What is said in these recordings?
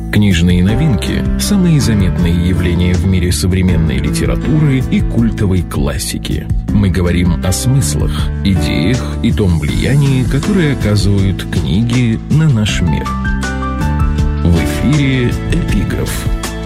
Книжные новинки – самые заметные явления в мире современной литературы и культовой классики. Мы говорим о смыслах, идеях и том влиянии, которое оказывают книги на наш мир. В эфире «Эпиграф».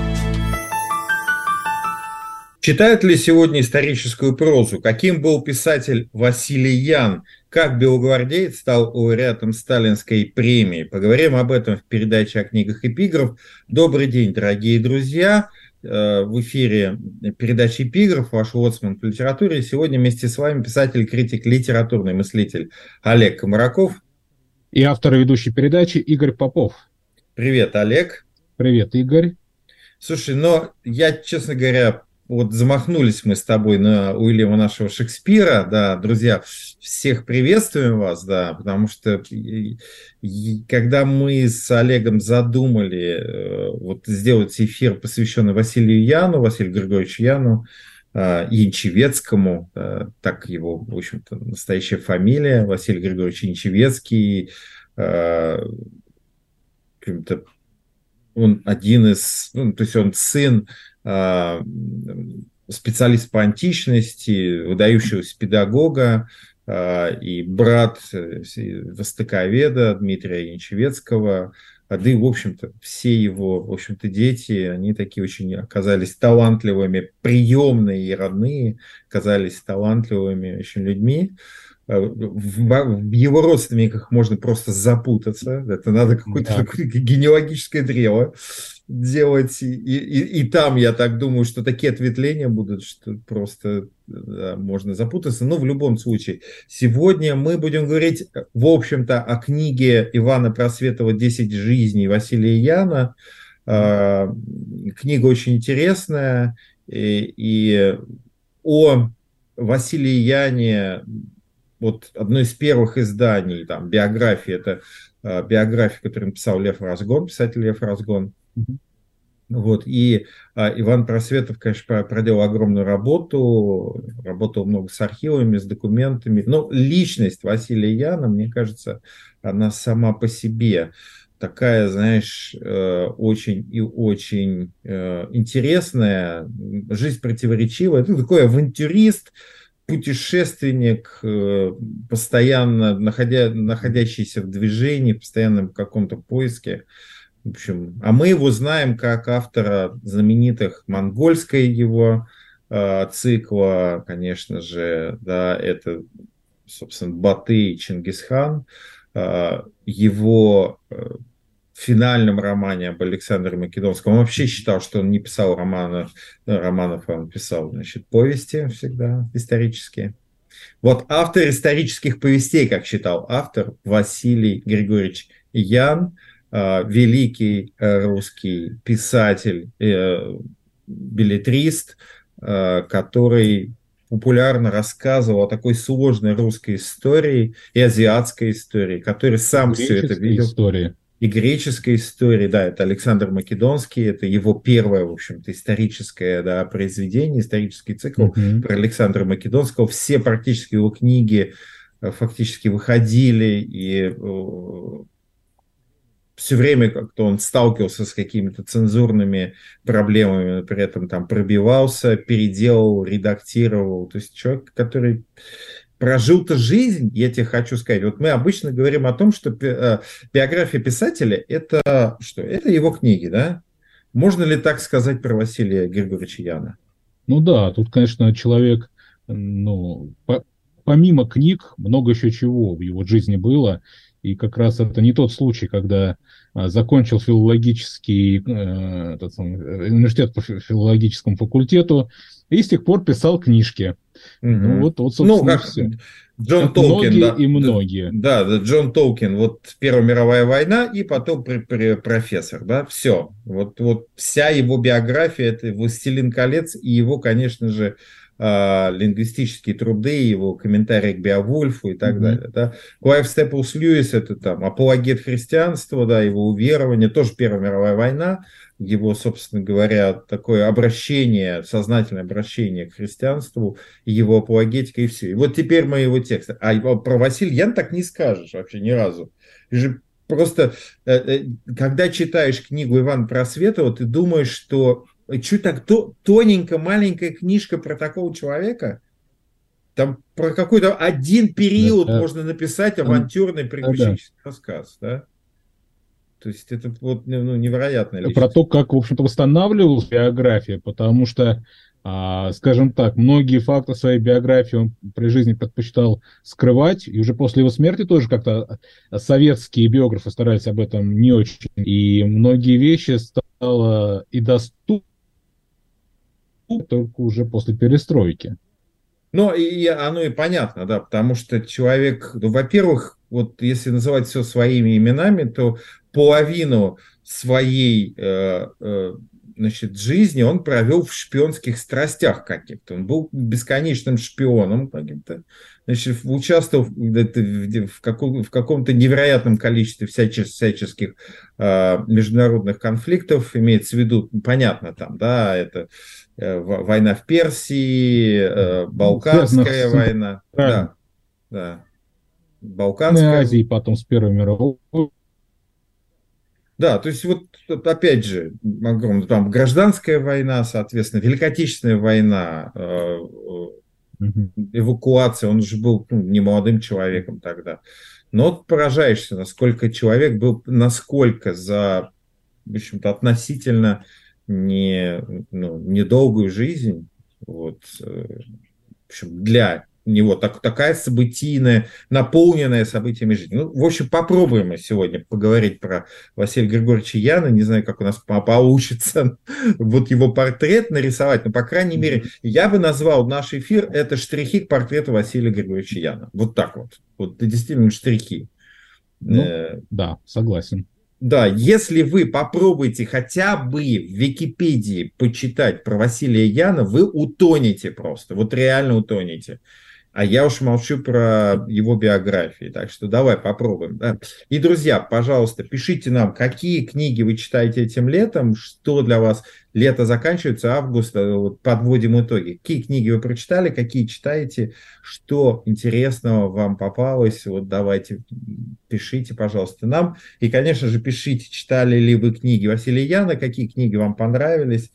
Читают ли сегодня историческую прозу? Каким был писатель Василий Ян? Как белогвардеец стал лауреатом Сталинской премии? Поговорим об этом в передаче о книгах «Эпиграф». Добрый день, дорогие друзья. В эфире передачи «Эпиграф», ваш лоцман по литературе. Сегодня вместе с вами писатель, критик, литературный мыслитель Олег Комараков. И автор и ведущий передачи Игорь Попов. Привет, Олег. Привет, Игорь. Слушай, я, честно говоря, замахнулись мы с тобой на Уильяма нашего Шекспира, да, друзья, всех приветствуем вас, да, потому что когда мы с Олегом задумали сделать эфир, посвященный Василию Григорьевичу Яну, Янчевецкому, так его, в общем-то, настоящая фамилия, Василий Григорьевич Янчевецкий, он один из, то есть он сын, специалист по античности, выдающегося педагога и брат востоковеда Дмитрия Янчевецкого. Да и, в общем-то, все его, дети, они такие очень оказались талантливыми, приемные и родные, оказались талантливыми очень людьми. В его родственниках можно просто запутаться. Это надо какое-то генеалогическое древо делать. И там, я так думаю, что такие ответвления будут, что просто можно запутаться. Но в любом случае, сегодня мы будем говорить, в общем-то, о книге Ивана Просветова «10 жизней» Василия Яна. Книга очень интересная. И о Василии Яне... одно из первых изданий, биографии, это биография, которую написал Лев Разгон, писатель Лев Разгон. И Иван Просветов, конечно, проделал огромную работу, работал много с архивами, с документами. Но личность Василия Яна, мне кажется, она сама по себе такая, знаешь, очень и очень интересная, жизнь противоречивая. Это такой авантюрист, путешественник, постоянно находящийся в движении, постоянно в каком-то поиске. В общем, а мы его знаем как автора знаменитых монгольской его цикла, конечно же, да, это, собственно, Батый и Чингисхан, его в финальном романе об Александре Македонском. Он вообще считал, что он не писал романов, он писал, повести всегда исторические. Автор исторических повестей, как считал автор, Василий Григорьевич Ян, великий русский писатель, беллетрист, который популярно рассказывал о такой сложной русской истории и азиатской истории, который сам все это видел. И греческой истории, да, это Александр Македонский, это его первое, в общем-то, историческое, да, произведение, исторический цикл про Александра Македонского. Все практически его книги фактически выходили, и все время как-то он сталкивался с какими-то цензурными проблемами, при этом пробивался, переделывал, редактировал. То есть человек, который прожил-то жизнь, я тебе хочу сказать. Мы обычно говорим о том, что биография писателя – это что? Это его книги, да? Можно ли так сказать про Василия Григорьевича Яна? Да, тут, конечно, человек, помимо книг, много еще чего в его жизни было. И как раз это не тот случай, когда закончил филологический университет по филологическому факультету и с тех пор писал книжки. Собственно, все. Джон Толкин, многие. Да, Джон Толкин, Первая мировая война и потом профессор, да, все. Вся его биография, это «Властелин колец» и его, конечно же, лингвистические труды, его комментарии к Беовульфу и так далее. Да. Клайв Степлс Льюис, это апологет христианства, да, его уверование, тоже Первая мировая война, его, собственно говоря, такое обращение, сознательное обращение к христианству, его апологетика и все. И теперь мои его тексты. А про Василия Ян так не скажешь вообще ни разу. И же просто, когда читаешь книгу Ивана Просветова, ты думаешь, что чуть так тоненькая, маленькая книжка про такого человека, там про какой-то один период Да, можно написать да, авантюрный да. приключенческий рассказ, да? То есть это вот ну, невероятная Про личность. то, как, в общем-то, восстанавливалась биография, потому что, скажем так, многие факты своей биографии он при жизни предпочитал скрывать, и уже после его смерти тоже как-то советские биографы старались об этом не очень. И многие вещи стало и доступны только уже после перестройки. Но и оно и понятно, да, потому что человек, ну, во-первых, вот если называть все своими именами, то половину своей значит, жизни он провел в шпионских страстях каких-то. Он был бесконечным шпионом каким-то, значит, участвовал в каком-то невероятном количестве всяческих международных конфликтов, имеется в виду, понятно, там, да, это война в Персии, Связанных Балканская с война, Центральной да, да, Балканская, Азией, потом с Первой мировой. да, то есть вот опять же, огромно, там гражданская война, соответственно, Великая Отечественная война, Мгм. эвакуация, он же был ну, не молодым человеком тогда. Но вот поражаешься, насколько человек был, насколько за, в общем-то, относительно не, ну, недолгую жизнь, вот, в общем, для него такая событийная, наполненная событиями жизнь. Ну, в общем, попробуем мы сегодня поговорить про Василия Григорьевича Яна. Не знаю, как у нас получится вот его портрет нарисовать, но, по крайней мере, я бы назвал наш эфир это штрихи к портрету Василия Григорьевича Яна. Вот так вот. Вот это действительно штрихи. Ну, да, согласен. Да, если вы попробуете хотя бы в Википедии почитать про Василия Яна, вы утонете просто, вот реально утонете. А я уж молчу про его биографии, так что давай попробуем. Да. И, друзья, пожалуйста, пишите нам, какие книги вы читаете этим летом, что для вас лето заканчивается, август, вот подводим итоги. Какие книги вы прочитали, какие читаете, что интересного вам попалось, вот давайте пишите, пожалуйста, нам. И, конечно же, пишите, читали ли вы книги Василия Яна, какие книги вам понравились,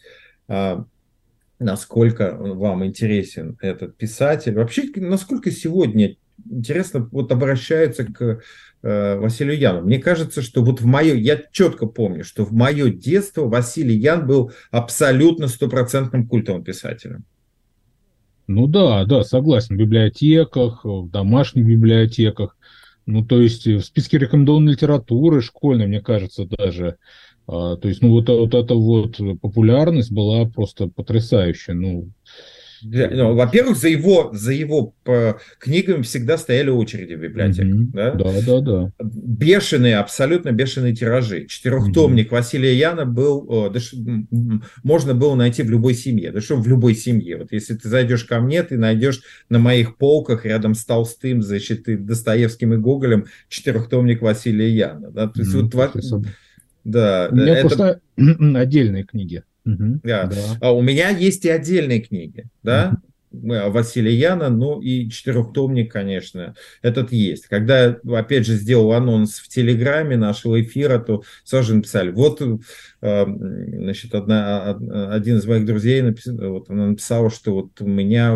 насколько вам интересен этот писатель. Вообще, насколько сегодня интересно вот обращаются к Василию Яну. Мне кажется, что вот я четко помню, что в мое детство Василий Ян был абсолютно стопроцентным культовым писателем. Ну да, да, согласен. В библиотеках, в домашних библиотеках. Ну, то есть в списке рекомендованной литературы школьной, мне кажется, даже. То есть, ну, вот эта вот популярность была просто потрясающая. Ну, Ну, во-первых, за его книгами всегда стояли очереди в библиотеках. мгм. Да? Да, да, да. Бешеные, абсолютно бешеные тиражи. Мгм. Четырехтомник Василия Яна был, можно было найти в любой семье. Да что в любой семье. Вот если ты зайдешь ко мне, ты найдешь на моих полках рядом с Толстым, значит, и Достоевским и Гоголем четырехтомник Василия Яна. Да? То есть вот, То есть да, у меня это просто отдельные книги. Мгм. да. Да. А у меня есть и отдельные книги, Мгм. да, Василия Яна, ну и четырехтомник, конечно, этот есть. Когда, опять же, сделал анонс в Телеграме нашего эфира, то сразу же написали, вот, значит, один из моих друзей написал, вот она написала, что вот у меня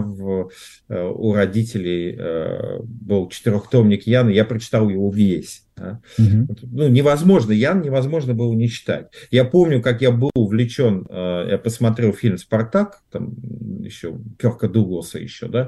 у родителей был четырехтомник Яна, я прочитал его весь. Да. Мгм. Ну, невозможно, Ян невозможно было не читать. Я помню, как я был увлечен, я посмотрел фильм «Спартак», там еще Кёрка Дугласа еще, да,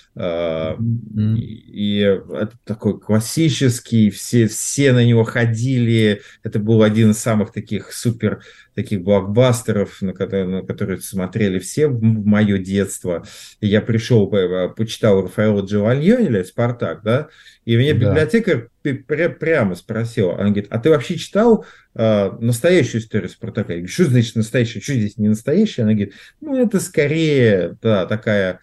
Мгм. и это такой классический, все на него ходили, это был один из самых таких супер, таких блокбастеров, на которые смотрели все в мое детство. И я пришел, почитал Рафаэла Джованьони, «Спартак», да, и меня Да. библиотекарь прямо спросила, она говорит, а ты вообще читал настоящую историю Спартака? Я говорю, что значит настоящая? Что здесь не настоящая? Она говорит, ну это скорее, да, такая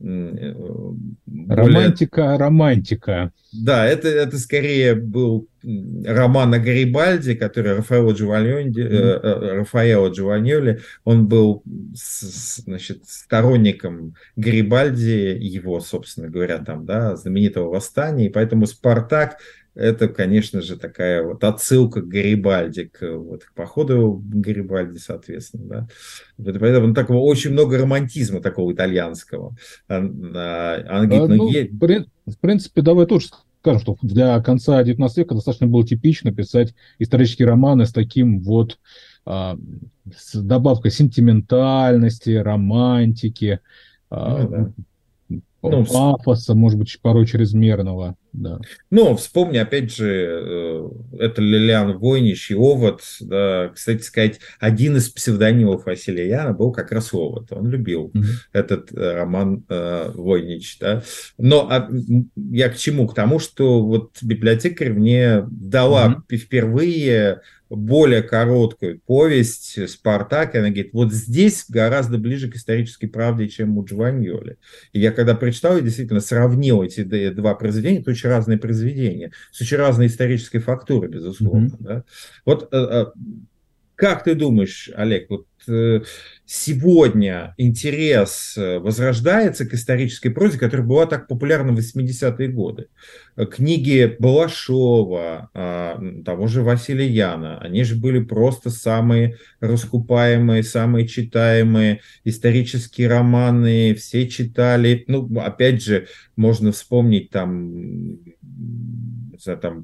более Романтика, романтика. да, это скорее был роман о Гарибальди, который Мгм. Рафаэлло Джованьоли, он был значит, сторонником Гарибальди, его, собственно говоря, там, да, знаменитого восстания, и поэтому «Спартак» это, конечно же, такая вот отсылка к Гарибальди, к походу Гарибальди, соответственно, да. Поэтому такого очень много романтизма такого итальянского. Она говорит, Ну, в принципе, давай тоже скажем, что для конца XIX века достаточно было типично писать исторические романы с таким вот а, с добавкой сентиментальности, романтики, а, ну, да. Ну, пафоса, может быть, порой чрезмерного. Да. Ну, вспомни, опять же, это Лилиан Войнич и Овод. Да, кстати сказать, один из псевдонимов Василия Яна был как раз Овод. Он любил Мгм. этот роман Войнич. Да. Но я к чему? К тому, что вот библиотекарь мне дала Мгм. впервые более короткую повесть «Спартак». И она говорит, вот здесь гораздо ближе к исторической правде, чем у Джованьоли. И я когда прочитал, я действительно сравнил эти два произведения, это очень разные произведения, с очень разной исторической фактурой, безусловно. Мгм. Да? Вот как ты думаешь, Олег, вот сегодня интерес возрождается к исторической прозе, которая была так популярна в 80-е годы? Книги Балашова, того же Василия Яна, они же были просто самые раскупаемые, самые читаемые исторические романы, все читали. Ну, опять же, можно вспомнить там, там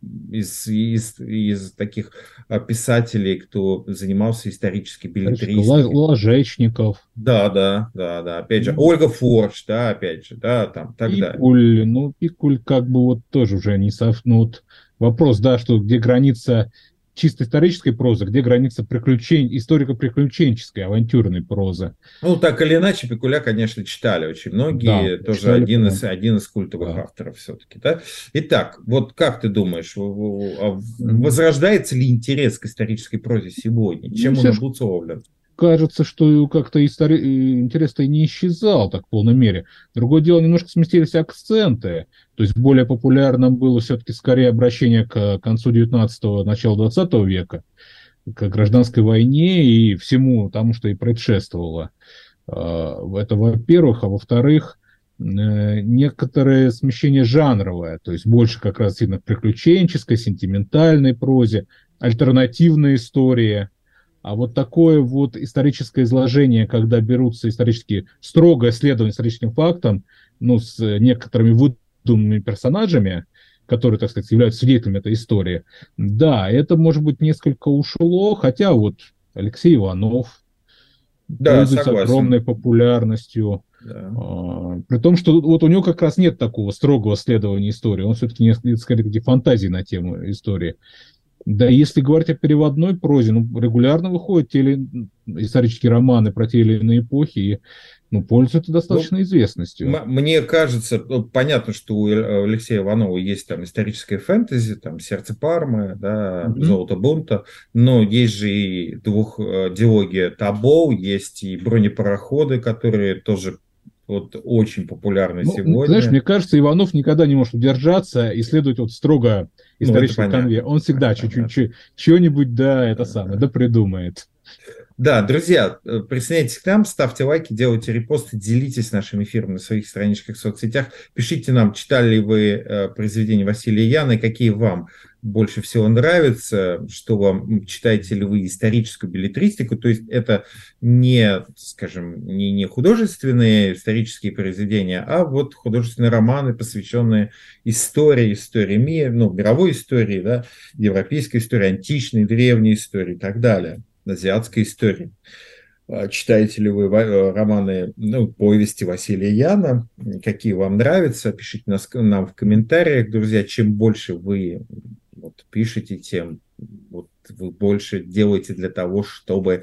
из таких писателей, кто занимался исторической билетристикой. Ложечников. Да, да, да, да. Опять же, Ну, Ольга Форш, да, опять же, да, там, так далее. Пикуль, ну, Пикуль как бы вот тоже уже не ну, вот вопрос, да, что где граница чисто исторической прозы, где граница историко-приключенческой, авантюрной прозы. Ну, так или иначе, Пикуля, конечно, читали очень Да, многие, тоже читали прям. один из культовых Да. авторов все-таки, да? Итак, вот как ты думаешь, Мгм. возрождается ли интерес к исторической прозе сегодня? Ну, Чем он все же обусловлен? кажется, что как-то интерес-то и не исчезал так в полной мере. Другое дело, немножко сместились акценты. То есть более популярным было все-таки скорее обращение к концу 19-го, началу 20 века, к гражданской войне и всему тому, что и предшествовало. Это во-первых, а во-вторых, некоторое смещение жанровое, то есть больше как раз именно приключенческой, сентиментальной прозе, альтернативные истории. А вот такое вот историческое изложение, когда берутся исторические, строгое следование историческим фактам, ну, с некоторыми выдуманными персонажами, которые, так сказать, являются свидетелями этой истории, да, это, может быть, несколько ушло, хотя вот Алексей Иванов Да, пользуется огромной согласен. популярностью, Да. при том, что вот у него как раз нет такого строгого следования истории, он все-таки несколько, скорее, такие фантазии на тему истории. Да, если говорить о переводной прозе, ну, регулярно выходят исторические романы про те или иные эпохи, и ну, пользуются Ну, достаточно известностью. мне кажется, ну, понятно, что у Алексея Иванова есть там историческое фэнтези, там «Сердце Пармы», да, Мгм. «Золото бунта», но есть же и дилогия Табоу, есть и бронепароходы, которые тоже вот очень популярны Ну, знаешь, мне сегодня. кажется, Иванов никогда не может удержаться и следовать вот строго Ну, это исторической конве. понятно. Он всегда Это чуть-чуть, понятно. чего-нибудь, да, это самое, Да. да придумает. Да, друзья, присоединяйтесь к нам, ставьте лайки, делайте репосты, делитесь нашим эфиром на своих страничках в соцсетях. Пишите нам, читали ли вы произведения Василия Яна, и какие вам больше всего нравятся, что вам, читаете ли вы историческую беллетристику, то есть это не, скажем, не художественные исторические произведения, а вот художественные романы, посвященные истории мира, ну, мировой истории, да, европейской истории, античной, древней истории и так далее, азиатской истории. Читаете ли вы романы, ну, повести Василия Яна, какие вам нравятся, пишите нам в комментариях, друзья, чем больше вы вот, пишете, тем вот, вы больше делаете для того, чтобы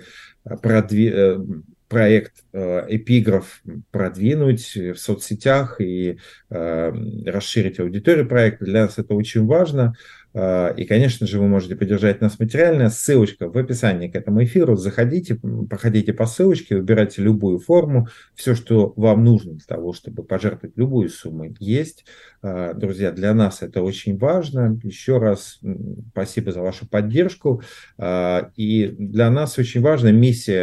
проект «Эпиграф» продвинуть в соцсетях и расширить аудиторию проекта. Для нас это очень важно. И, конечно же, вы можете поддержать нас материально. Ссылочка в описании к этому эфиру. Заходите, проходите по ссылочке, выбирайте любую форму. Все, что вам нужно для того, чтобы пожертвовать любую сумму, есть. Друзья, для нас это очень важно. Еще раз спасибо за вашу поддержку. И для нас очень важна миссия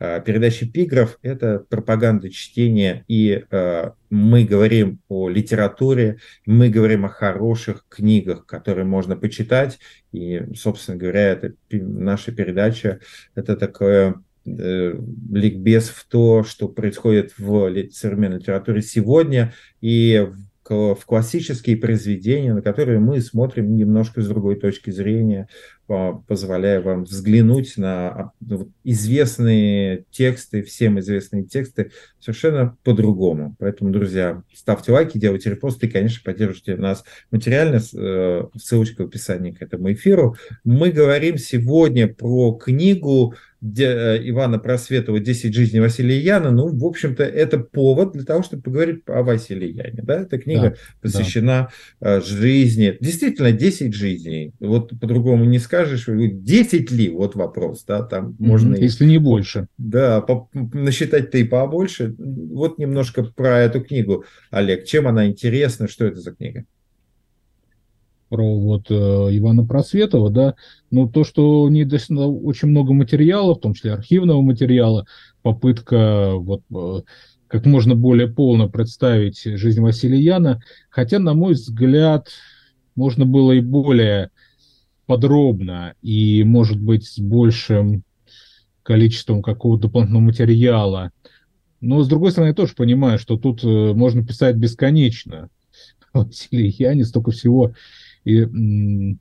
Передача «Эпиграф» — это пропаганда чтения, и мы говорим о литературе, мы говорим о хороших книгах, которые можно почитать, и, собственно говоря, наша передача — это такое ликбез в то, что происходит в современной литературе сегодня, и в классические произведения, на которые мы смотрим немножко с другой точки зрения, позволяя вам взглянуть на известные тексты, всем известные тексты совершенно по-другому. Поэтому, друзья, ставьте лайки, делайте репосты и, конечно, поддержите нас материально. Ссылочка в описании к этому эфиру. Мы говорим сегодня про книгу Ивана Просветова «10 жизней Василия Яна». Ну, в общем-то, это повод для того, чтобы поговорить о Василии Яне. Да? Эта книга посвящена жизни. Действительно, 10 жизней. Вот по-другому не скажешь. 10 ли? Вот вопрос. Да? Там можно если не больше. Да, насчитать-то и побольше. Вот немножко про эту книгу, Олег. Чем она интересна? Что это за книга? Про Ивана Просветова, да, но то, что не очень много материала, в том числе архивного материала, попытка как можно более полно представить жизнь Василия Яна, хотя, на мой взгляд, можно было и более подробно, и, может быть, с большим количеством какого-то дополнительного материала. Но, с другой стороны, я тоже понимаю, что тут можно писать бесконечно. Василий Яне столько всего. Ну,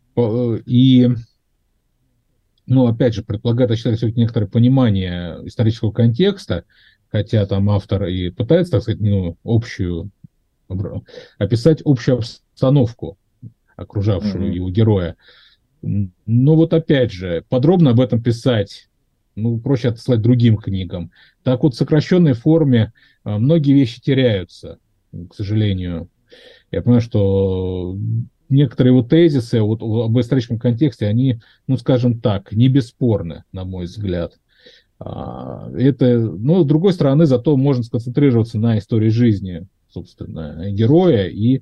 опять же, предполагает, я считаю, некоторое понимание исторического контекста, хотя там автор и пытается, так сказать, описать общую обстановку, окружавшую его героя. Но вот опять же, подробно об этом писать, проще отослать другим книгам. Так вот, в сокращенной форме многие вещи теряются, к сожалению. Я понимаю, что некоторые тезисы об историческом контексте, они, скажем так, не бесспорны, на мой взгляд. Но, с другой стороны, зато можно сконцентрироваться на истории жизни, собственно, героя и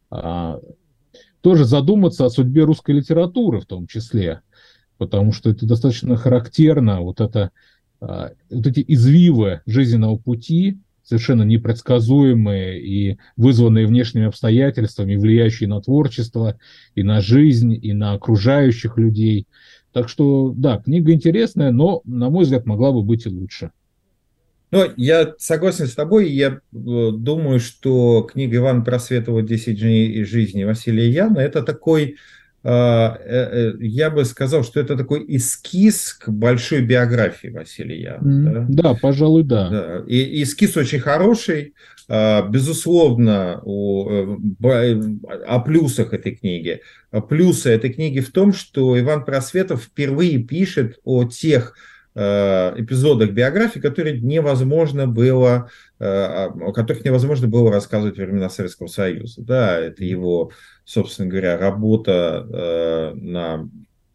тоже задуматься о судьбе русской литературы в том числе, потому что это достаточно характерно, эти извивы жизненного пути, совершенно непредсказуемые и вызванные внешними обстоятельствами, влияющие на творчество, и на жизнь, и на окружающих людей. Так что, да, книга интересная, но, на мой взгляд, могла бы быть и лучше. Ну, я согласен с тобой. Я думаю, что книга Ивана Просветова «10 дней жизни Василия Яна» — это такой, я бы сказал, что это такой эскиз к большой биографии Василия Яна. Да, пожалуй, да. И эскиз очень хороший. Безусловно, о плюсах этой книги. Плюсы этой книги в том, что Иван Просветов впервые пишет о тех эпизодах биографии, о которых невозможно было рассказывать во времена Советского Союза. Да, это его, собственно говоря, работа на,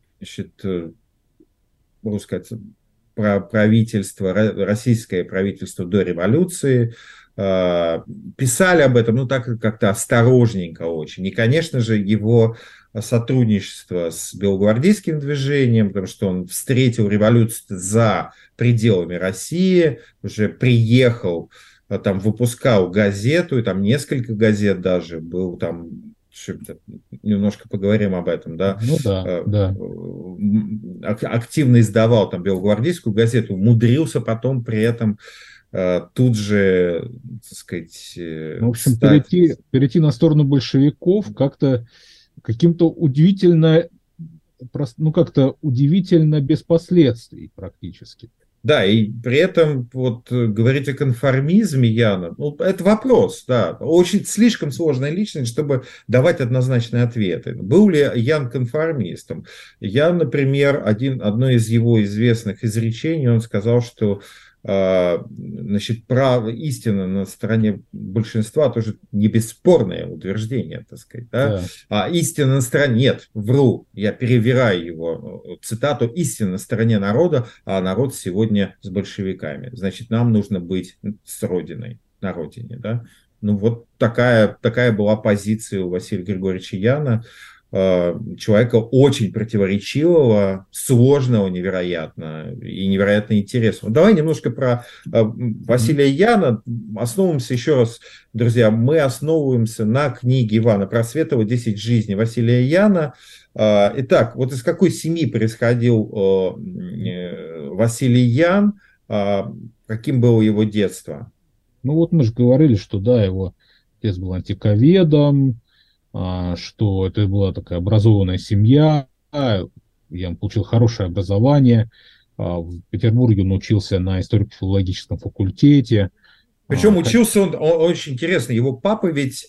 могу сказать, правительство, российское правительство до революции. Писали об этом, так как-то осторожненько очень. И, конечно же, его сотрудничество с белогвардейским движением, потому что он встретил революцию за пределами России, уже приехал, там выпускал газету, и там несколько газет даже, был там, немножко поговорим об этом, да. Да. Активно издавал там белогвардейскую газету, умудрился потом при этом тут же, так сказать... В общем, перейти на сторону большевиков как-то каким-то удивительно без последствий практически. Да, и при этом говорить о конформизме Яна, это вопрос, да, очень слишком сложная личность, чтобы давать однозначные ответы. Был ли Ян конформистом? Ян, например, одно из его известных изречений, он сказал, что истина на стороне большинства тоже не бесспорное утверждение, так сказать. Да? А истина на стороне... Нет, вру, я перевираю его цитату. Истина на стороне народа, а народ сегодня с большевиками. Значит, нам нужно быть с родиной, на родине. Да? Такая была позиция у Василия Григорьевича Яна. человека очень противоречивого, сложного невероятно и невероятно интересного. Давай немножко про Василия Яна. Основываемся еще раз, друзья, мы основываемся на книге Ивана Просветова «10 жизней Василия Яна». Итак, вот из какой семьи происходил Василий Ян, каким было его детство? Ну вот мы же говорили, что да, его отец был антиковедом, что это была такая образованная семья, я получил хорошее образование, в Петербурге он учился на историко-филологическом факультете. Причем учился он очень интересно. Его папа ведь,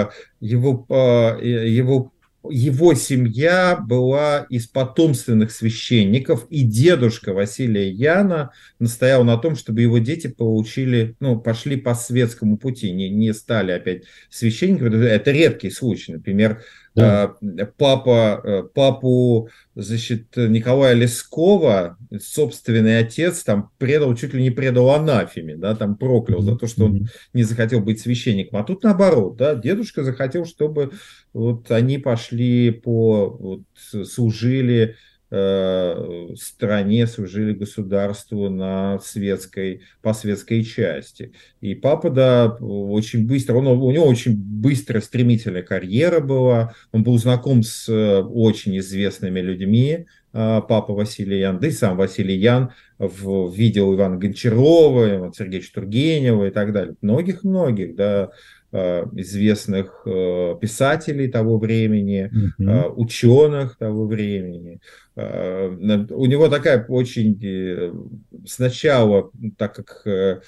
его семья была из потомственных священников, и дедушка Василия Яна настоял на том, чтобы его дети получили, ну, пошли по светскому пути, не стали опять священниками. Это редкий случай. Например, Да. папу, значит, Николая Лескова, собственный отец, там предал, чуть ли не предал анафеме, да, там проклял за то, что он не захотел быть священником. А тут наоборот, да, дедушка захотел, чтобы вот они пошли служили стране, служили государству по светской части. И папа, да, очень быстро, у него очень быстро, стремительная карьера была, он был знаком с очень известными людьми, папа Василий Ян, да и сам Василий Ян видел Ивана Гончарова, Ивана Сергеевича Тургенева и так далее. Многих-многих, да, известных писателей того времени, ученых того времени. У него такая очень сначала, так как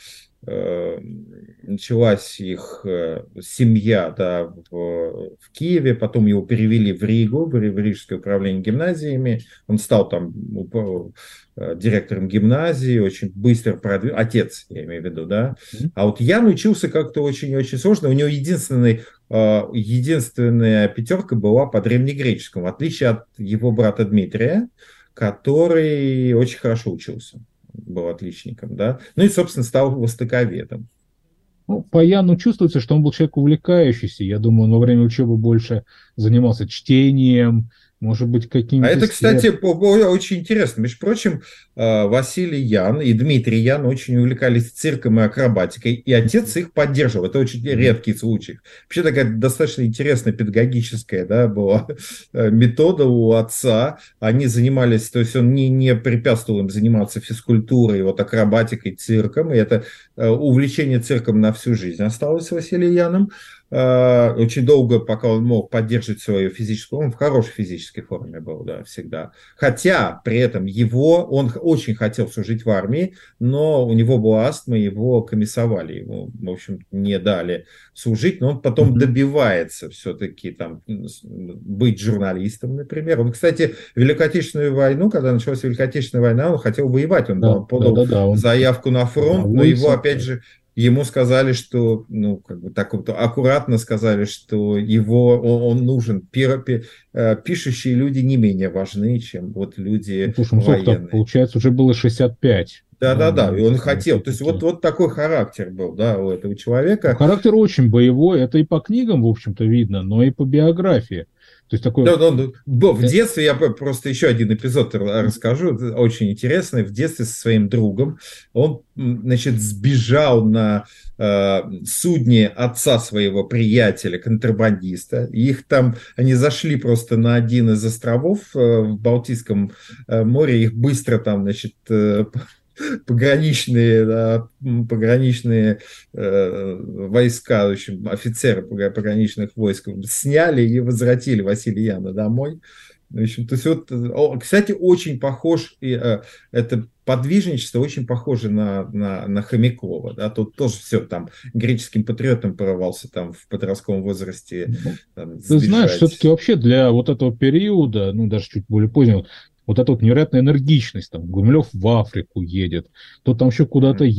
началась их семья, да, в Киеве, потом его перевели в Ригу, в Рижское управление гимназиями, он стал там директором гимназии, очень быстро продвинулся, отец, я имею в виду, да, а вот Ян учился как-то очень-очень сложно, у него единственная пятерка была по древнегреческому, в отличие от его брата Дмитрия, который очень хорошо учился, был отличником, да, ну и, собственно, стал востоковедом. Ну, по Яну чувствуется, что он был человек увлекающийся. Я думаю, он во время учебы больше занимался чтением, может быть, какими-то... А это, кстати, очень интересно. Между прочим, Василий Ян и Дмитрий Ян очень увлекались цирком и акробатикой, и отец их поддерживал. Это очень редкий случай. Вообще такая достаточно интересная педагогическая, да, была метода у отца. Они занимались, то есть он не препятствовал им заниматься физкультурой, вот акробатикой, цирком, и это увлечение цирком на всю жизнь осталось с Василием Яном. Очень долго, пока он мог поддерживать свою физическую, он в хорошей физической форме был, да, всегда. Хотя при этом он очень хотел служить в армии, но у него была астма, его комиссовали, ему, в общем, не дали служить, но он потом добивается все-таки там быть журналистом, например. Он, кстати, Великую Отечественную войну, когда началась Великая Отечественная война, он хотел воевать, он подал заявку на фронт, но его, опять же, ему сказали, что, ну, как бы так вот аккуратно сказали, что он нужен. Пишущие люди не менее важны, чем вот люди военные. Получается, уже было 65. Да, и он хотел. То есть вот такой характер был, да, у этого человека. Характер очень боевой, это и по книгам, в общем-то, видно, но и по биографии. То есть такой... В детстве, я просто еще один эпизод расскажу, очень интересный. В детстве со своим другом он, значит, сбежал на судне отца своего приятеля, контрабандиста. Они зашли просто на один из островов в Балтийском море, их быстро там, значит, пограничные войска, в общем, офицеры пограничных войск сняли и возвратили Василия Яна домой. В общем, то есть кстати, очень похож, это подвижничество очень похоже на Хомякова, да, тут тоже все там греческим патриотом порывался там в подростковом возрасте. Ты знаешь, все-таки вообще для вот этого периода, ну даже чуть более позднего, вот эта вот невероятная энергичность, там, Гумилев в Африку едет, кто там еще куда-то едет.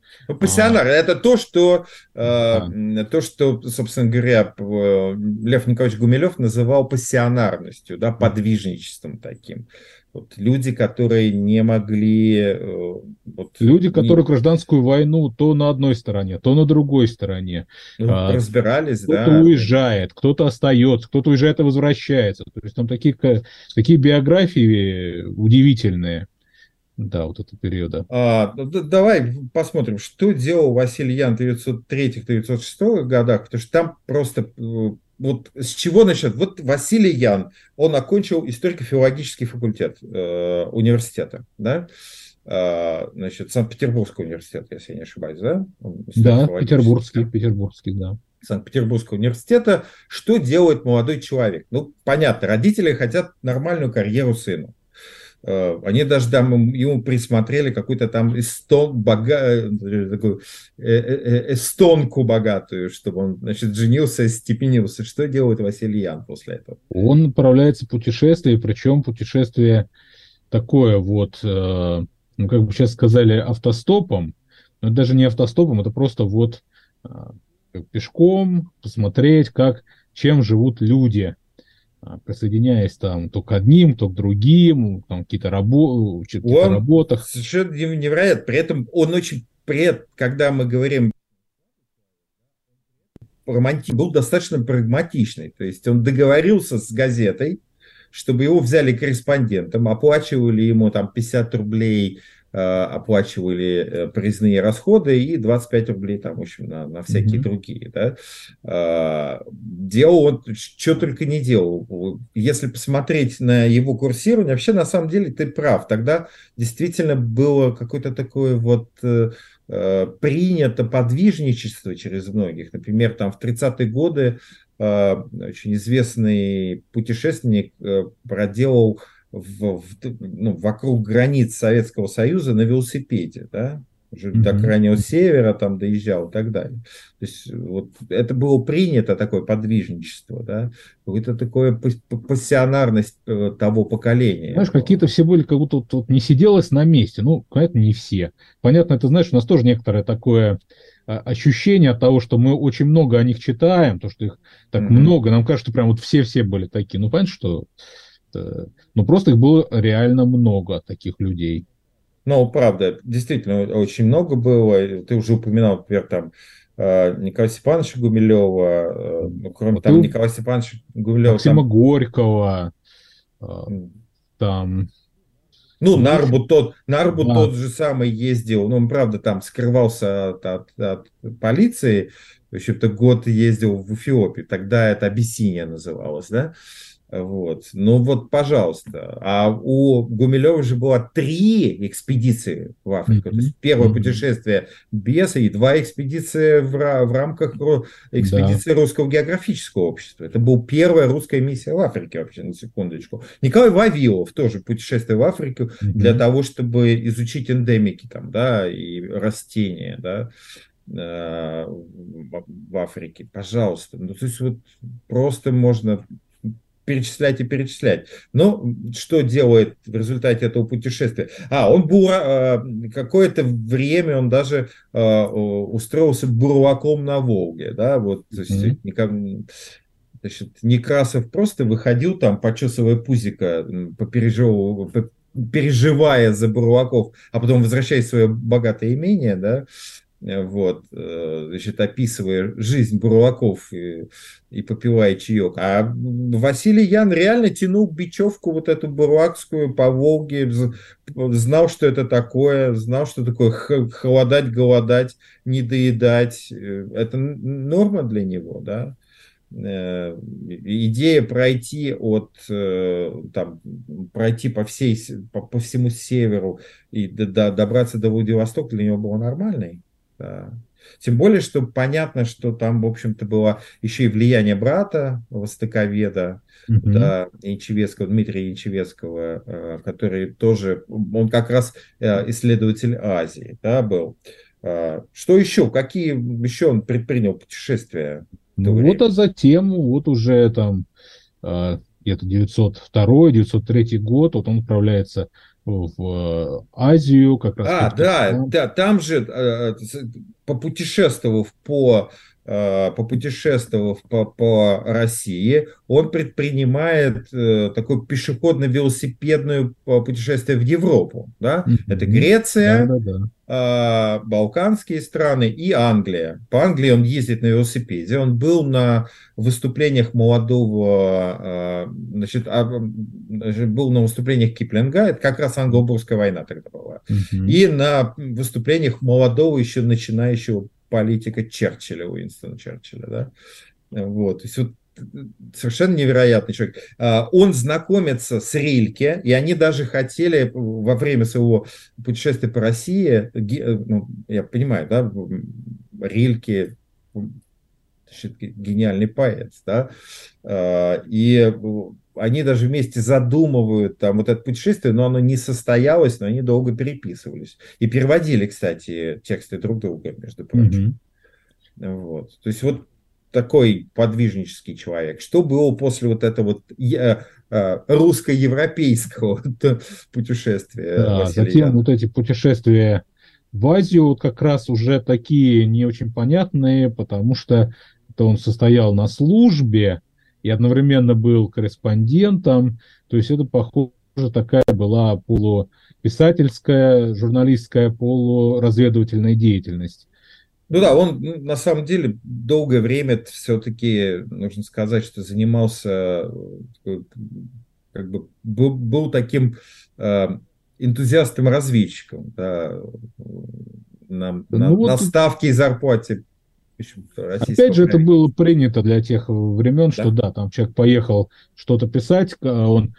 Ну, пассионар — это Да. то, что, собственно говоря, Лев Николаевич Гумилев называл пассионарностью, да, подвижничеством таким. Вот люди, которые не могли... вот, Люди, которые гражданскую войну то на одной стороне, то на другой стороне. ну, разбирались, Кто-то да. уезжает, кто-то остается, кто-то уезжает и возвращается. То есть там такие биографии удивительные. Да, вот этого периода. Давай посмотрим, что делал Василий Ян в 903-906 годах, потому что там просто вот с чего начать? Вот Василий Ян, он окончил историко-филологический факультет университета, да? Значит, Санкт-Петербургский университет, если я не ошибаюсь, да? Да, Историко-филологический. петербургский, да. Санкт-Петербургского университета. Что делает молодой человек? Ну, понятно, родители хотят нормальную карьеру сыну. Они даже там ему присмотрели какую-то там такую, эстонку богатую, чтобы он, значит, женился и степенился. Что делает Василий Ян после этого? Он направляется в путешествие, причем путешествие такое вот, ну, как бы сейчас сказали, автостопом, но это даже не автостопом, это просто вот пешком посмотреть, чем живут люди, присоединяясь там то к одним, то к другим, там какие-то каких-то Он работах. совершенно невероятно. При этом он очень, когда мы говорим был достаточно прагматичный. То есть он договорился с газетой, чтобы его взяли корреспондентом, оплачивали ему там 50 рублей, оплачивали проездные расходы и 25 рублей там, в общем, на всякие другие. Да. Делал он, что только не делал. Если посмотреть на его курсирование, вообще, на самом деле, ты прав. Тогда действительно было какое-то такое вот принято подвижничество через многих. Например, там в 30-е годы очень известный путешественник проделал вокруг границ Советского Союза на велосипеде, да? Уже до крайнего севера там доезжал и так далее. То есть вот это было принято, такое подвижничество, да? Какая-то такая пассионарность того поколения. Знаешь, какие-то все были, как будто вот не сиделось на месте. Ну, понятно, не все. Понятно, это, знаешь, у нас тоже некоторое такое ощущение от того, что мы очень много о них читаем, то, что их так много, нам кажется, прям вот все-все были такие. Ну, понятно, что... Ну, просто их было реально много, таких людей. Ну, правда, действительно, очень много было. Ты уже упоминал, например, там Николая Степановича Гумилева, ну, кроме Вот там Николая Степановича Гумилева, Максима там... Горького, там... Ну, Нарбут Да. тот же самый ездил, ну, он, правда, там скрывался от полиции, в общем-то, год ездил в Эфиопию, тогда это Абиссиния называлась, да? Вот. Ну вот, пожалуйста. А у Гумилева же было 3 экспедиции в Африку. То есть первое путешествие без и 2 экспедиции в рамках экспедиции Русского географического общества. Это была первая русская миссия в Африке, вообще, на секундочку. Николай Вавилов тоже путешествие в Африку для того, чтобы изучить эндемики там, да, и растения, да, в Африке. Пожалуйста. Ну, то есть вот просто можно перечислять и перечислять. Но что делает в результате этого путешествия? Он был какое-то время, он даже устроился бурлаком на Волге, да, вот, то есть, значит, Некрасов просто выходил там, почесывая пузико, переживая за бурлаков, а потом возвращаясь в свое богатое имение, да, вот, значит, описывая жизнь бурлаков и попивая чаек. А Василий Ян реально тянул бечевку вот эту бурлакскую по Волге, знал, что это такое, знал, что такое холодать, голодать, недоедать. Это норма для него, да. Идея пройти пройти по всему северу и добраться до Владивостока для него была нормальной. Да. Тем более, что понятно, что там, в общем-то, было еще и влияние брата, востоковеда, да, Янчевецкого, Дмитрия Янчевецкого, который тоже, он как раз исследователь Азии, да, был. Что еще? Какие еще он предпринял путешествия? Ну вот, а затем, вот уже там где-то 902-903 год, вот он отправляется в Азию, как раз в Да, Туркестан. да, там же, попутешествовав по России, он предпринимает такое пешеходно-велосипедное путешествие в Европу. Да? Это Мгм. Да, Греция, да, да. Балканские страны и Англия. По Англии он ездит на велосипеде. Он был на выступлениях был на выступлениях Киплинга. Это как раз англо-бурская война тогда была. Мгм. И на выступлениях молодого еще начинающего политика Черчилля, Уинстона Черчилля. Да? Вот. То есть вот совершенно невероятный человек. Он знакомится с Рильке, и они даже хотели во время своего путешествия по России, ну, я понимаю, да, Рильке гениальный поэт, да, и они даже вместе задумывают там вот это путешествие, но оно не состоялось, но они долго переписывались. И переводили, кстати, тексты друг друга, между прочим. Мгм. Вот. То есть вот такой подвижнический человек. Что было после вот этого вот русско-европейского путешествия Да, Василия затем Яна? вот эти путешествия в Азию вот как раз уже такие не очень понятные, потому что это он состоял на службе и одновременно был корреспондентом. То есть это, похоже, такая была полуписательская, журналистская, полуразведывательная деятельность. Ну да, он на самом деле долгое время все-таки, нужно сказать, что занимался, как бы был таким э, энтузиастом-разведчиком, да, Ну на вот, ставке и зарплате опять российского же, это правительства. было принято для тех времен, что Да? да, там человек поехал что-то писать, он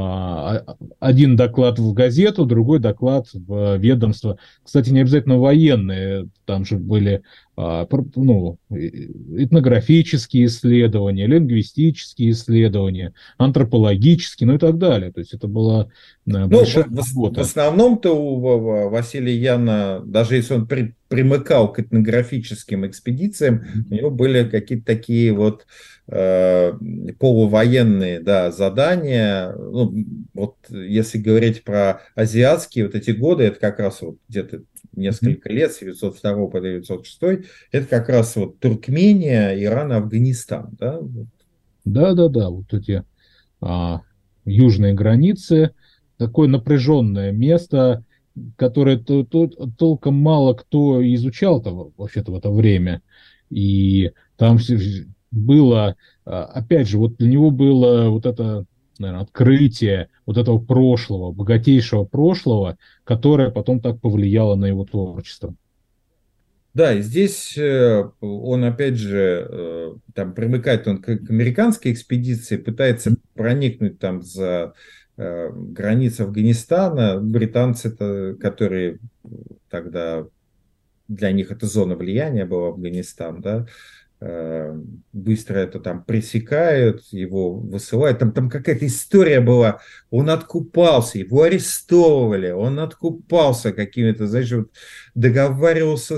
один доклад в газету, другой доклад в ведомство. Кстати, не обязательно военные, там же были ну, этнографические исследования, лингвистические исследования, антропологические, ну и так далее. То есть это была Ну, большая в работа. основном-то у Василия Яна, даже если он примыкал к этнографическим экспедициям, у него были какие-то такие вот э, полувоенные, да, задания. Ну, вот если говорить про азиатские вот эти годы, это как раз вот где-то несколько лет, с 902 по 906, это как раз вот Туркмения, Иран, Афганистан, да? Да-да-да, вот эти а, южные границы, такое напряженное место, которое толком мало кто изучал-то вообще-то в это время. И там было, опять же, вот для него было вот это, наверное, открытие вот этого прошлого, богатейшего прошлого, которое потом так повлияло на его творчество. Да, и здесь он, опять же, там примыкает он к американской экспедиции, пытается проникнуть там за границы Афганистана. Британцы, которые тогда для них это зона влияния была Афганистан, да, э, быстро это там пресекают, его высылают. Там какая-то история была. Он откупался, его арестовывали, он откупался какими-то, знаешь, вот договаривался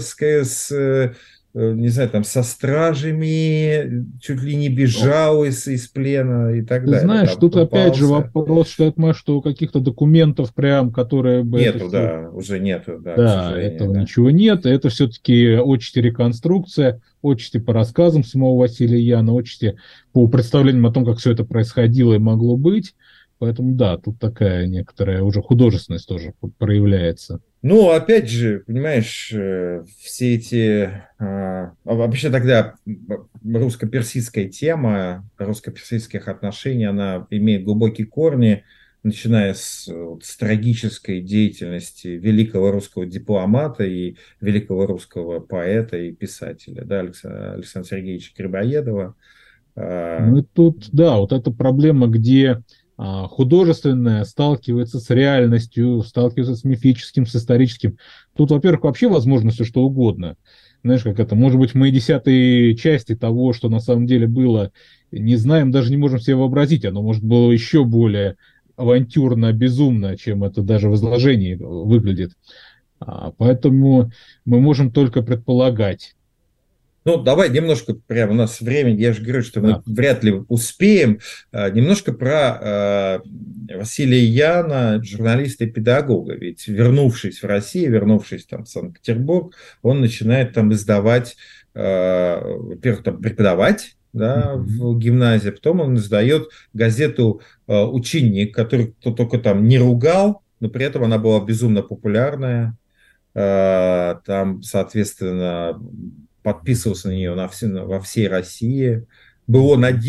не знаю, там, со стражами, чуть ли не бежал из плена и так Ты далее. знаешь, Да, тут опять же откупался. вопрос, что я понимаю, что каких-то документов прям, которые бы это Нету, все. да, уже нету, да, к Да, сожалению, этого да. ничего нет. Это все-таки отчасти реконструкция, отчасти по рассказам самого Василия Яна, отчасти по представлениям о том, как все это происходило и могло быть. Поэтому да, тут такая некоторая уже художественность тоже проявляется. Ну, опять же, понимаешь, все эти... вообще тогда русско-персидская тема, русско-персидских отношений, она имеет глубокие корни, начиная с трагической деятельности великого русского дипломата и великого русского поэта и писателя, да, Александра Сергеевича Грибоедова. А, Ну и тут, да, вот эта проблема, где художественное сталкивается с реальностью, сталкивается с мифическим, с историческим. Тут, во-первых, вообще возможно все что угодно. Знаешь, как это, может быть, мы и десятой части того, что на самом деле было, не знаем, даже не можем себе вообразить. Оно, может, было еще более авантюрно, безумно, чем это даже в изложении выглядит. Поэтому мы можем только предполагать. Ну, давай немножко, прям у нас время, я же говорю, что мы Да. вряд ли успеем, немножко про Василия Яна, журналиста и педагога. Ведь вернувшись в Россию, вернувшись там в Санкт-Петербург, он начинает там издавать, во-первых, там преподавать, да, Мгм. в гимназии, потом он издает газету «Ученик», которую кто только там не ругал, но при этом она была безумно популярная. Там, соответственно, подписывался на нее во всей России. Был он Мгм.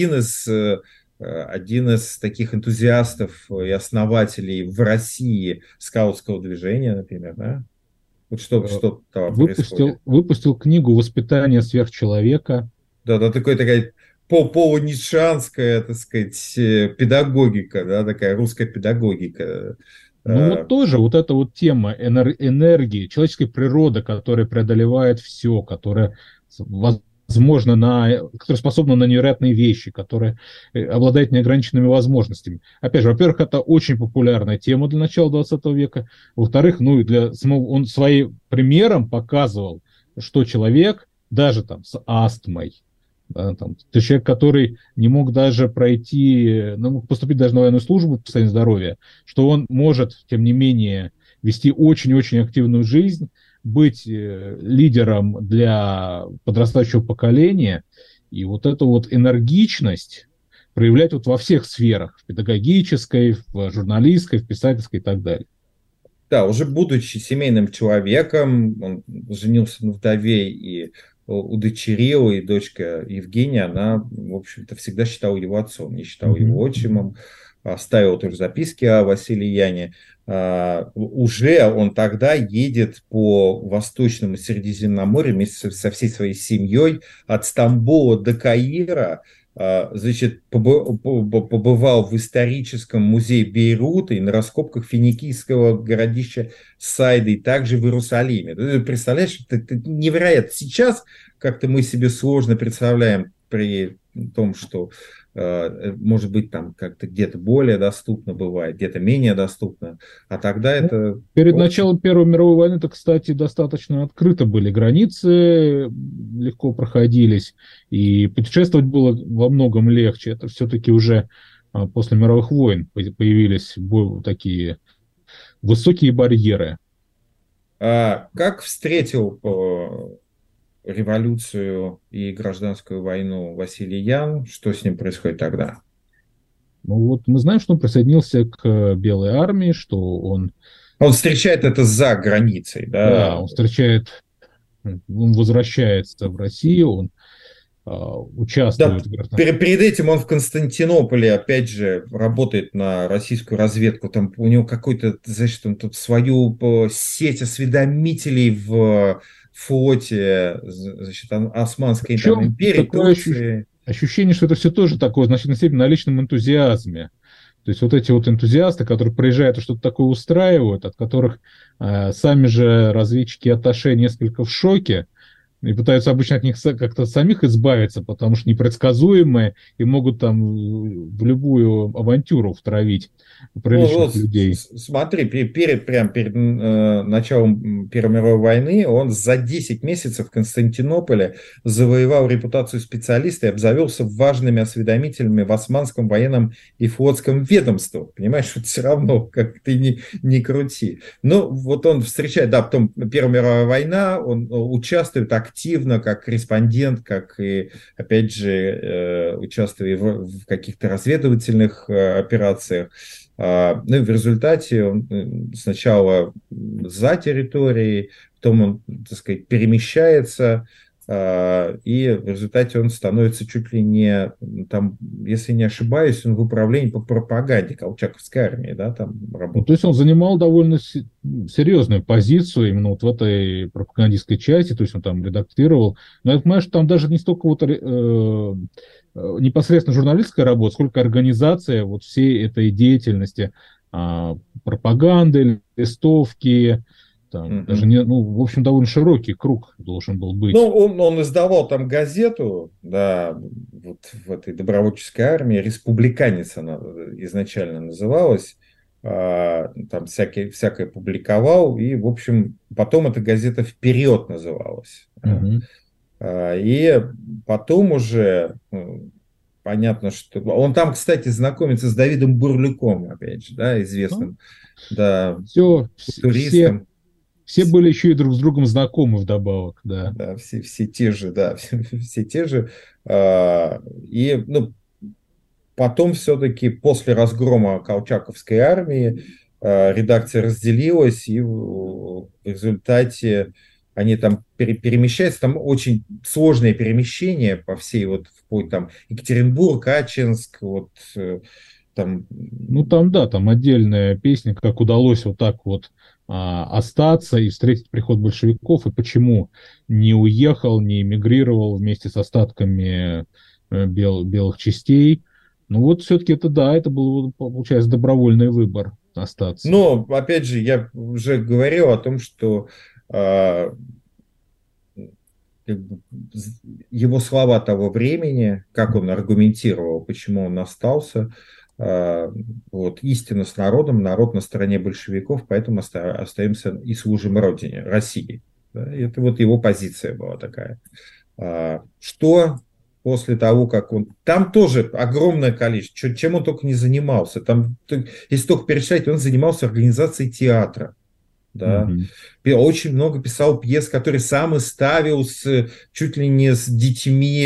один из таких энтузиастов и основателей в России скаутского движения, например, да? Вот Э, что там происходит. выпустил книгу «Воспитание сверхчеловека». Да, да, такая полуницшанская, так сказать, педагогика, да, такая русская педагогика. Ну вот Э, тоже вот эта вот тема энергии, человеческой природы, которая преодолевает все, которая возможно которая способна на невероятные вещи, которая обладает неограниченными возможностями. Опять же, во-первых, это очень популярная тема для начала 20 века. Во-вторых, ну и для самого, он своим примером показывал, что человек даже там с астмой, да, там, то есть человек, который не мог даже пройти, ну, мог поступить даже на военную службу по состоянию здоровья, что он может, тем не менее, вести очень-очень активную жизнь, быть лидером для подрастающего поколения, и вот эту вот энергичность проявлять вот во всех сферах, в педагогической, в журналистской, в писательской и так далее. Да, уже будучи семейным человеком, он женился на вдове и удочерил, и дочка Евгения, она, в общем-то, всегда считала его отцом, не считала его Мгм. отчимом, оставила тоже записки о Василии Яне. Уже он тогда едет по Восточному Средиземноморью вместе со всей своей семьей от Стамбула до Каира, значит, побывал в историческом музее Бейрута и на раскопках финикийского городища Сайды, и также в Иерусалиме. Ты представляешь, это невероятно. Сейчас как-то мы себе сложно представляем при том, что может быть там как-то где-то более доступно бывает, где-то менее доступно, а тогда Ну, это перед очень... началом Первой мировой войны-то, кстати, достаточно открыто были границы, легко проходились, и путешествовать было во многом легче. Это все-таки уже после мировых войн появились такие высокие барьеры. Как встретил революцию и гражданскую войну Василий Ян? Что с ним происходит тогда? Ну вот мы знаем, что он присоединился к Белой армии, что он, Он встречает это за границей, да, да. он встречает, он возвращается в Россию, он Да, участвует в перед этим он в Константинополе, опять же, работает на российскую разведку. Там у него какой-то, значит, он тут свою сеть осведомителей в флоте, значит, Османской там Причем империи, такое Турции. ощущение, что это все тоже такое, в значительной степени на личном энтузиазме. То есть вот эти вот энтузиасты, которые приезжают и что-то такое устраивают, от которых сами же разведчики-атташе несколько в шоке, и пытаются обычно от них как-то самих избавиться, потому что непредсказуемые и могут там в любую авантюру втравить Ну, вот приличных людей. смотри, прям перед началом Первой мировой войны он за 10 месяцев в Константинополе завоевал репутацию специалиста и обзавелся важными осведомителями в османском военном и флотском ведомстве. Понимаешь, вот все равно, как ты не крути. Ну, вот он встречает, да, потом Первая мировая война, он участвует активно как корреспондент, как и, опять же, участвует в каких-то разведывательных операциях. Ну и в результате он сначала за территорией, потом он, так сказать, перемещается, и в результате он становится чуть ли не, там, если не ошибаюсь, он в управлении по пропаганде Колчаковской армии, да, там Ну, то работает. есть он занимал довольно серьезную позицию именно вот в этой пропагандистской части, то есть он там редактировал. Но я понимаю, что там даже не столько вот непосредственно журналистская работа, сколько организация вот всей этой деятельности, пропаганды, листовки, там даже Мгм. не, ну, в общем, довольно широкий круг должен был Ну, быть. он издавал там газету, да, вот в этой добровольческой армии, «Республиканец» она изначально называлась, там всякое публиковал, и, в общем, потом эта газета «Вперед» называлась. Мгм. И потом уже понятно, что... Он там, кстати, знакомится с Давидом Бурлюком, опять же, да, Ну, известным, да, все, все, туристом. все были еще и друг с другом знакомы вдобавок, да. Да, все те же, да, все те же. И, ну, потом все-таки после разгрома Колчаковской армии редакция разделилась, и в результате они там перемещаются, там очень сложное перемещение по всей вот вплоть там Екатеринбург, Ачинск, вот там, Ну, там, да, там отдельная песня, как удалось вот так вот остаться и встретить приход большевиков, и почему не уехал, не эмигрировал вместе с остатками белых частей. Ну, вот все-таки это, да, это был, получается, добровольный выбор остаться. но опять же я уже говорил о том, что а, как бы, его слова того времени, как он аргументировал, почему он остался, вот, истина с народом, народ на стороне большевиков, поэтому остаемся и служим Родине, России. Да, это вот его позиция была такая. Что после того, как он... Там тоже огромное количество, чем он только не занимался. Там, если только перечислять, он занимался организацией театра. Да. Мгм. Очень много писал пьес, которые сам и ставил чуть ли не с детьми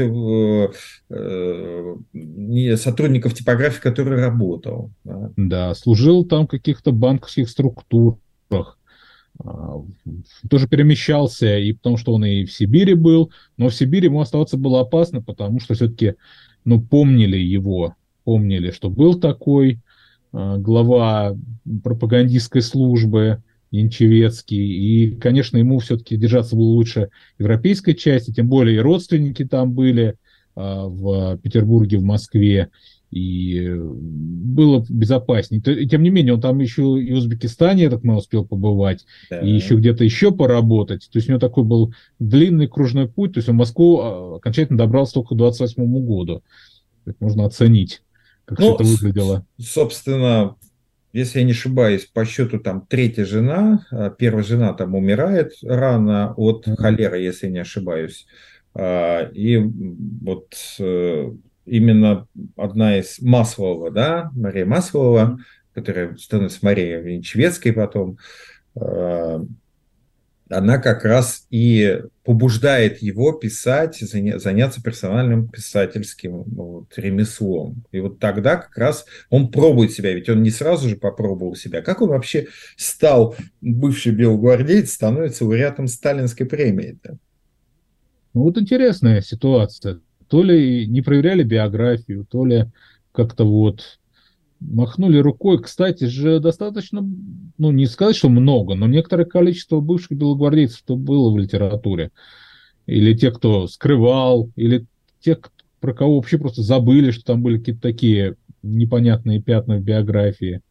сотрудников типографии, который работал. Да. Да, служил там в каких-то банковских структурах, а, тоже перемещался, и потому что он и в Сибири был, но в Сибири ему оставаться было опасно, потому что все-таки, ну, помнили его, помнили, что был такой глава пропагандистской службы Янчевецкий, и, конечно, ему все-таки держаться было лучше в европейской части, тем более и родственники там были в Петербурге, в Москве, и было безопаснее. И, тем не менее, он там еще и в Узбекистане, я так понимаю, успел побывать, и Да. еще где-то еще поработать. То есть у него такой был длинный кружной путь, то есть он в Москву окончательно добрался только к 28 году. Это можно оценить, как все Ну, это выглядело. собственно, если я не ошибаюсь, по счету там третья жена, первая жена там умирает рано от Мгм. холеры, если я не ошибаюсь. И вот именно одна из Маслова, да, Мария Маслова, которая становится Марией Венчевецкой потом, а, она как раз и побуждает его писать, заняться персональным писательским вот, ремеслом. И вот тогда как раз он пробует себя, ведь он не сразу же попробовал себя. Как он вообще стал, бывший белогвардеец, становится лауреатом Сталинской премии-то? Ну, вот интересная ситуация. То ли не проверяли биографию, то ли как-то вот махнули рукой. Кстати же, достаточно, ну, не сказать, что много, но некоторое количество бывших белогвардейцев то было в литературе. Или те, кто скрывал, или те, про кого вообще просто забыли, что там были какие-то такие непонятные пятна в биографии.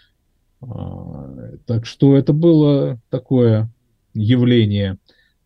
Так что это было такое явление.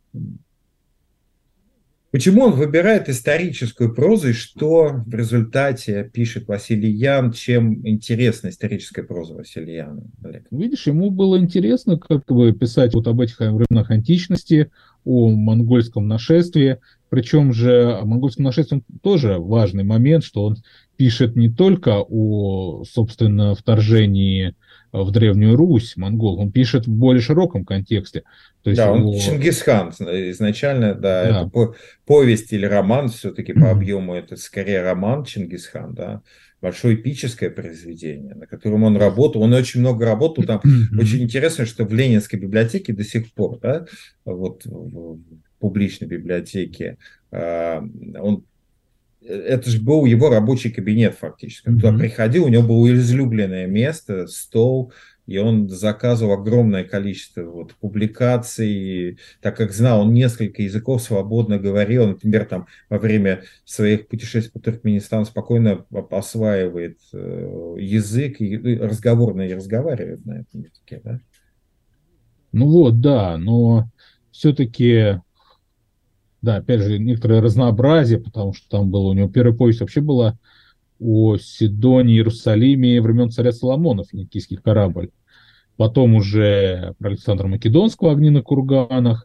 Почему он выбирает историческую прозу и что в результате пишет Василий Ян, чем интересна историческая проза Василия Яна, Олег? Видишь, ему было интересно как бы писать вот об этих временах античности, о монгольском нашествии. Причем же о монгольском нашествии тоже важный момент, что он пишет не только о, собственно, вторжении в Древнюю Русь монгол, он пишет в более широком контексте. То есть Да, он о... Чингисхан изначально, да, это Да. повесть или роман, все-таки по объему это скорее роман Чингисхан, да, большое эпическое произведение, на котором он работал, он очень много работал, там очень интересно, что в Ленинской библиотеке до сих пор, да, вот в публичной библиотеке, он это же был его рабочий кабинет фактически. Он туда приходил, у него было излюбленное место, стол, и он заказывал огромное количество вот, публикаций, так как знал, он несколько языков свободно говорил, например, там во время своих путешествий по Туркменистану спокойно осваивает язык, и разговорно и разговаривает на этом языке, да? Ну вот, да, но все-таки, да, опять же, некоторое разнообразие, потому что там было у него первая повесть вообще была о Сидоне, Иерусалиме времен царя Соломона, финикийский корабль. Потом уже про Александра Македонского «Огни на курганах».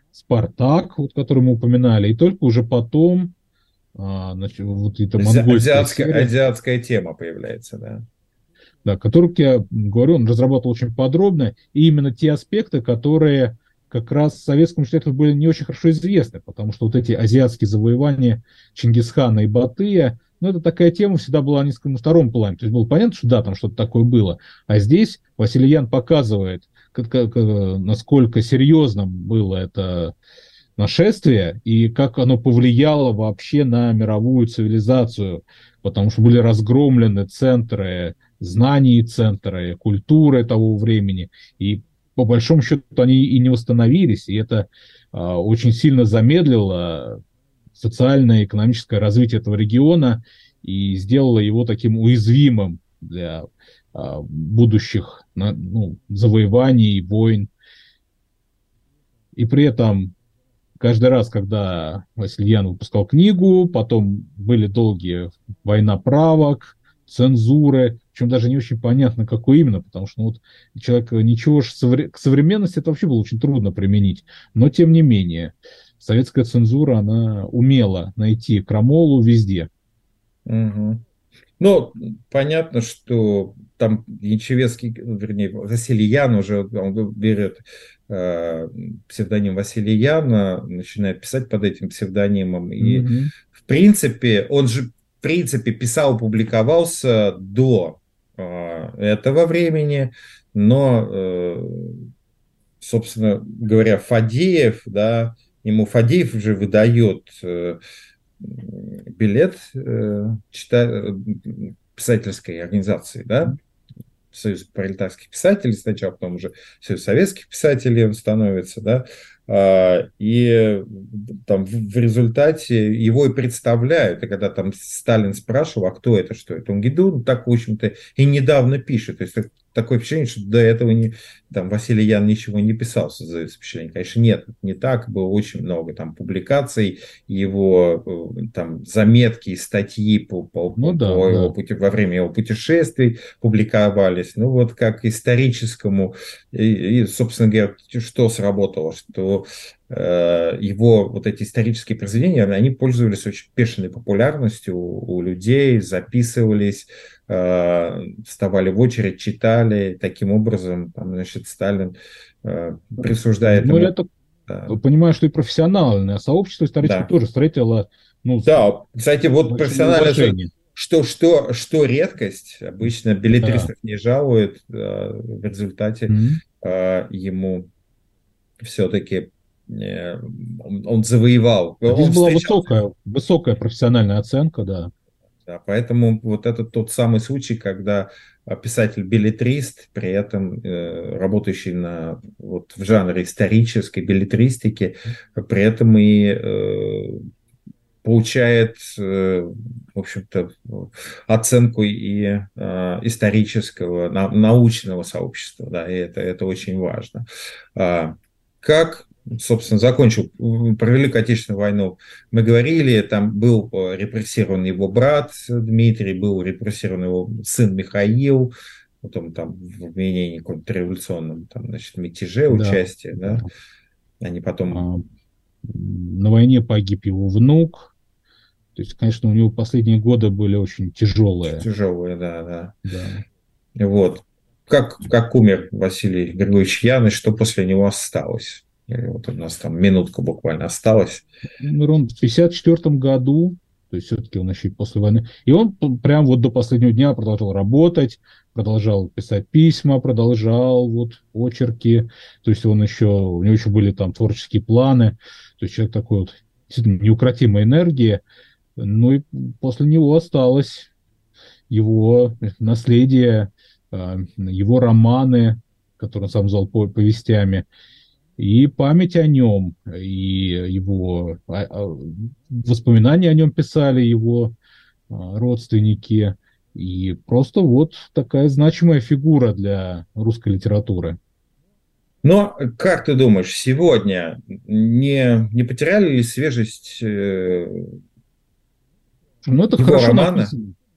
Спартак, вот, который мы упоминали, и только уже потом значит, вот эта монгольская серия. Азиатская тема появляется, да. Да, который, как я говорю, он разработал очень подробно, и именно те аспекты, которые как раз советскому человеку были не очень хорошо известны, потому что вот эти азиатские завоевания Чингисхана и Батыя, ну, это такая тема всегда была несколько на втором плане. То есть было понятно, что да, там что-то такое было. А здесь Василий Ян показывает, насколько серьезным было это нашествие и как оно повлияло вообще на мировую цивилизацию, потому что были разгромлены центры знаний, центры культуры того времени, и по большому счету они и не восстановились, и это очень сильно замедлило социальное и экономическое развитие этого региона и сделало его таким уязвимым для будущих завоеваний, войн. И при этом каждый раз, когда Василий Ян выпускал книгу, потом были долгие война правок, цензуры, причем даже не очень понятно, какой именно, потому что вот человек ничего к современности это вообще было очень трудно применить. Но тем не менее, советская цензура, она умела найти крамолу везде. Угу. Ну, понятно, что там Янчевецкий, вернее, Василий Ян уже, он берет псевдоним Василия Яна, начинает писать под этим псевдонимом. И, в принципе, он же, в принципе, писал, публиковался до этого времени, но, собственно говоря, Фадеев, да, ему Фадеев уже выдает билет писательской организации, да, Союз пролетарских писателей сначала, потом уже Союз советских писателей он становится, да, и там в результате его и представляют, и когда там Сталин спрашивал, а кто это, что это, он говорит, ну, так, в общем-то, и недавно пишет, то есть такое впечатление, что до этого там Василий Ян ничего не писал, создается впечатление. Конечно, нет, не так, было очень много там публикаций, его там заметки, статьи во время его путешествий публиковались, ну вот как историческому, и собственно говоря, что сработало, что его вот эти исторические произведения, они пользовались очень бешеной популярностью у людей, записывались, вставали в очередь, читали. Таким образом, там, значит, Сталин присуждает ему... это, понимаю, что и профессиональное сообщество историческое тоже встретило... Да, кстати, вот профессиональное... Что редкость, обычно беллетристов не жалуют, в результате ему все-таки он завоевал. Здесь была высокая профессиональная оценка, да. Да, поэтому вот это тот самый случай, когда писатель-беллетрист, при этом работающий в жанре исторической беллетристики, при этом и получает, в общем-то, оценку и исторического, научного сообщества. Да, и это очень важно. Как, собственно, про Великую Отечественную войну мы говорили, там был репрессирован его брат Дмитрий, был репрессирован его сын Михаил, потом там в обвинении в каком-то революционном там, значит, мятеже участие, да. Они потом... На войне погиб его внук. То есть, конечно, у него последние годы были очень тяжелые. Тяжелые, да. Вот. Как умер Василий Григорьевич Ян, и что после него осталось? Вот у нас там минутка буквально осталась. Умер он в 1954 году, то есть все-таки он еще и после войны. И он прям вот до последнего дня продолжал работать, продолжал писать письма, продолжал вот очерки. То есть у него еще были там творческие планы. То есть человек такой вот действительно неукротимой энергии. Ну и после него осталось его наследие, его романы, которые он сам назвал повестями, и память о нем, и его воспоминания о нем писали его родственники, и просто вот такая значимая фигура для русской литературы. Но, как ты думаешь, сегодня не потеряли ли свежесть это его хорошо романа? написано.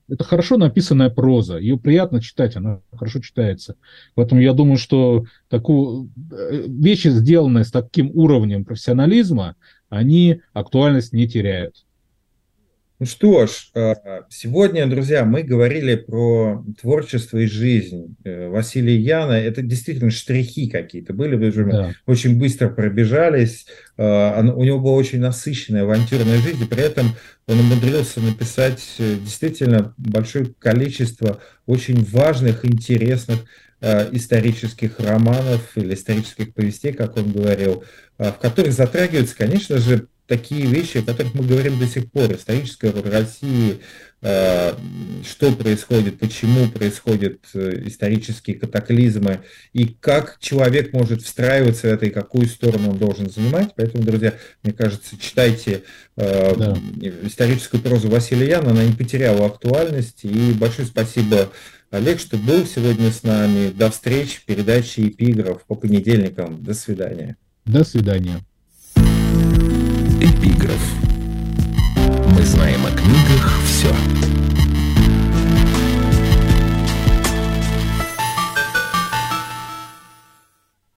это хорошо написанная проза, ее приятно читать, она хорошо читается. Поэтому я думаю, что вещи, сделанные с таким уровнем профессионализма, они актуальность не теряют. Ну что ж, сегодня, друзья, мы говорили про творчество и жизнь Василия Яна. Это действительно штрихи какие-то были, мы Да. очень быстро пробежались. У него была очень насыщенная авантюрная жизнь, и при этом он умудрился написать действительно большое количество очень важных, интересных исторических романов или исторических повестей, как он говорил, в которых затрагиваются, конечно же, такие вещи, о которых мы говорим до сих пор. Историческая роль России, что происходит, почему происходят исторические катаклизмы, и как человек может встраиваться в это, и какую сторону он должен занимать. Поэтому, друзья, мне кажется, читайте историческую прозу Василия Яна, она не потеряла актуальность. И большое спасибо, Олег, что был сегодня с нами. До встречи в передаче «Эпиграф» по понедельникам. До свидания. До свидания. Эпиграф. Мы знаем о